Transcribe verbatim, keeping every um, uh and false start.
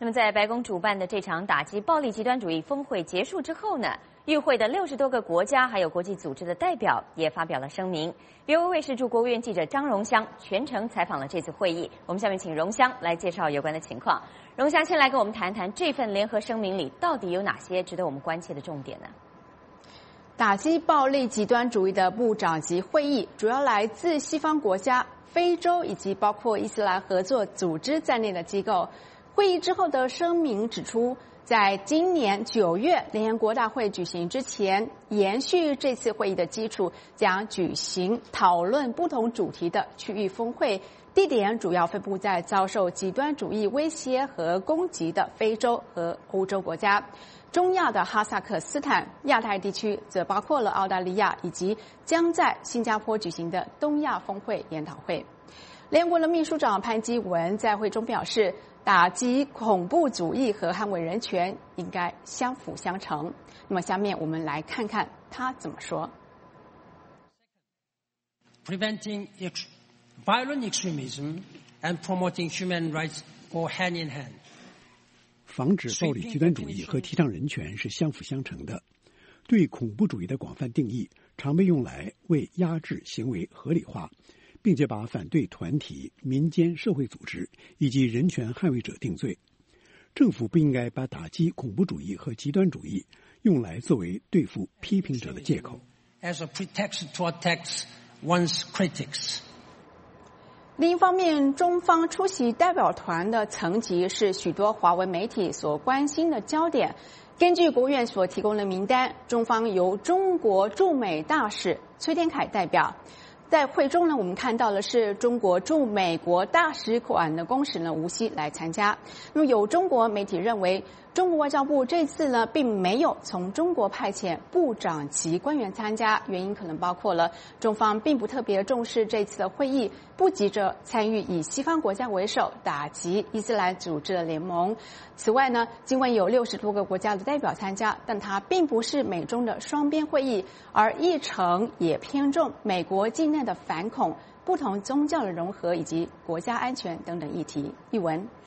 那么，在白宫主办的这场打击暴力极端主义峰会结束之后呢，与会的六十多个国家还有国际组织的代表也发表了声明。V O A 卫视驻国务院记者张荣香全程采访了这次会议。我们下面请荣香来介绍有关的情况。荣香先来跟我们谈谈这份联合声明里到底有哪些值得我们关切的重点呢？ 打击暴力极端主义的部长级会议主要来自西方国家、非洲以及包括伊斯兰合作组织在内的机构。会议之后的声明指出，在今年九月联合国大会举行之前，延续这次会议的基础，将举行讨论不同主题的区域峰会，地点主要分布在遭受极端主义威胁和攻击的非洲和欧洲国家。中亚的哈萨克斯坦，亚太地区则包括了澳大利亚以及将在新加坡举行的东亚峰会研讨会。联合国的秘书长潘基文在会中表示，打击恐怖主义和捍卫人权应该相辅相成。那么下面我们来看看他怎么说。 Preventing violent extremism and promoting human rights go hand in hand. 防止暴力极端主义和提倡人权是相辅相成的。对恐怖主义的广泛定义常被用来为压制行为合理化，并且把反对团体、民间社会组织以及人权捍卫者定罪。政府不应该把打击恐怖主义和极端主义用来作为对付批评者的借口。 As a pretext to attack one's critics. 另一方面，中方出席代表团的层级是许多华文媒体所关心的焦点。根据国务院所提供的名单，中方由中国驻美大使崔天凯代表。在会中呢，我们看到的是中国驻美国大使馆的公使呢吴锡来参加。那么有中国媒体认为，中国外交部这次呢并没有从中国派遣部长级官员参加，原因可能包括了中方并不特别重视这次的会议，不急着参与以西方国家为首打击伊斯兰组织的联盟。此外呢，尽管有六十多个国家的代表参加，但它并不是美中的双边会议，而议程也偏重美国境内的反恐、不同宗教的融合以及国家安全等等议题。译文。